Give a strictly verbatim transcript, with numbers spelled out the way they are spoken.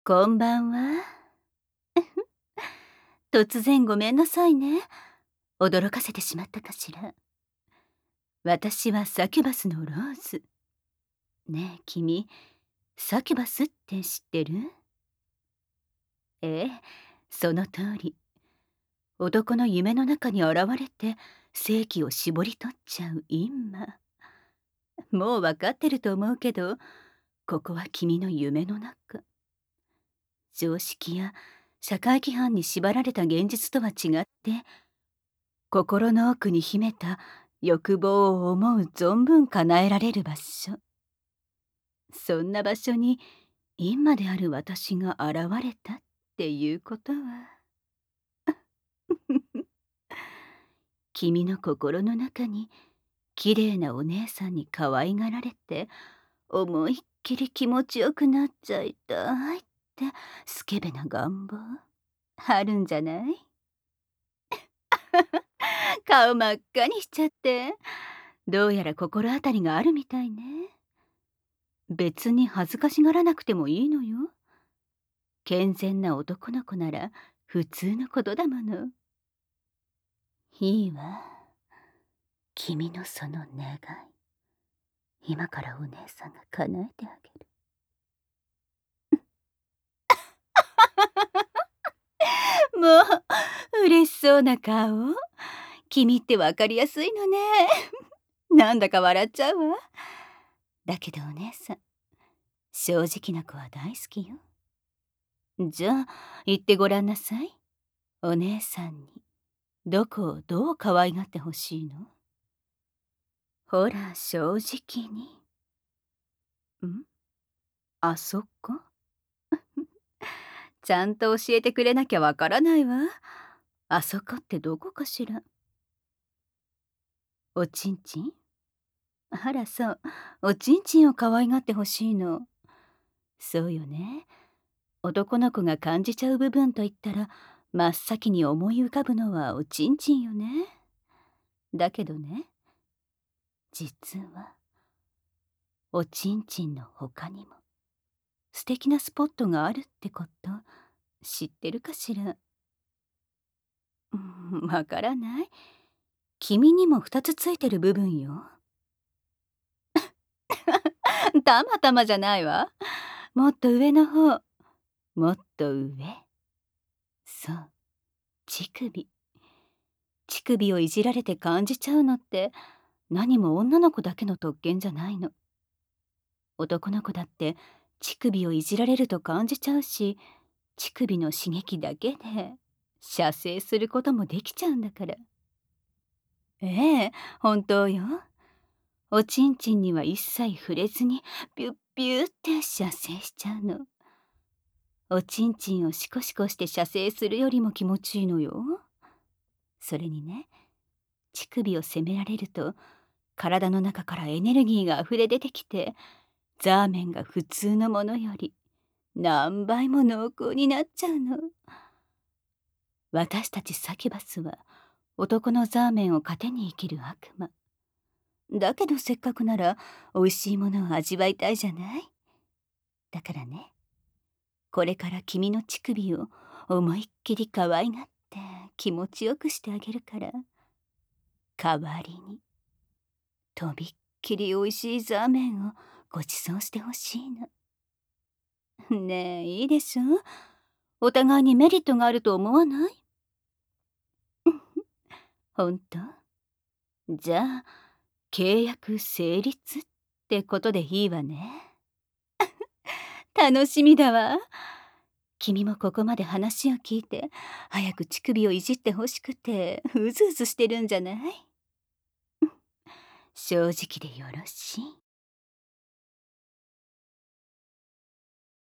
こんばんは。突然ごめんなさいね。驚かせてしまったかしら。私はサキュバスのローズ。ねえ君、サキュバスって知ってる？ええ、その通り。男の夢の中に現れて正気を絞り取っちゃう陰魔。もうわかってると思うけど、ここは君の夢の中。常識や社会規範に縛られた現実とは違って、心の奥に秘めた欲望を思う存分叶えられる場所。そんな場所に今である私が現れたっていうことは君の心の中に綺麗なお姉さんに可愛がられて思いっきり気持ちよくなっちゃいたいってスケベな願望あるんじゃない？顔真っ赤にしちゃってどうやら心当たりがあるみたいね。別に恥ずかしがらなくてもいいのよ。健全な男の子なら普通のことだもの。いいわ。君のその願い、今からお姉さんが叶えてあげる。もう嬉しそうな顔。君ってわかりやすいのね。なんだか笑っちゃうわ。だけどお姉さん、正直な子は大好きよ。じゃあ言ってごらんなさい。お姉さんにどこをどう可愛がってほしいの？ほら正直に。ん？あそこ？ちゃんと教えてくれなきゃわからないわ。あそこってどこかしら？おちんちん？あらそう、おちんちんを可愛がってほしいの。そうよね。男の子が感じちゃう部分といったら真っ先に思い浮かぶのはおちんちんよね。だけどね、実はおちんちんの他にも素敵なスポットがあるってこと知ってるかしら？うん、わからない。君にも二つついてる部分よ。たまたまじゃないわ。もっと上の方。もっと上。そう、乳首。乳首をいじられて感じちゃうのって何も女の子だけの特権じゃないの。男の子だって乳首をいじられると感じちゃうし、乳首の刺激だけで射精することもできちゃうんだから。ええ、本当よ。おちんちんには一切触れずにピュッピュッって射精しちゃうの。おちんちんをシコシコして射精するよりも気持ちいいのよ。それにね、乳首を責められると体の中からエネルギーが溢れ出てきて、ザーメンが普通のものより何倍も濃厚になっちゃうの。私たちサキュバスは男のザーメンを糧に生きる悪魔。だけどせっかくなら美味しいものを味わいたいじゃない。だからね、これから君の乳首を思いっきり可愛がって気持ちよくしてあげるから、代わりにとびっきり美味しいザーメンをご馳走してほしいの。ねえ、いいでしょ？お互いにメリットがあると思わない？ほんと？じゃあ契約成立ってことでいいわね。楽しみだわ。君もここまで話を聞いて早く乳首をいじってほしくてうずうずしてるんじゃない？正直でよろしい。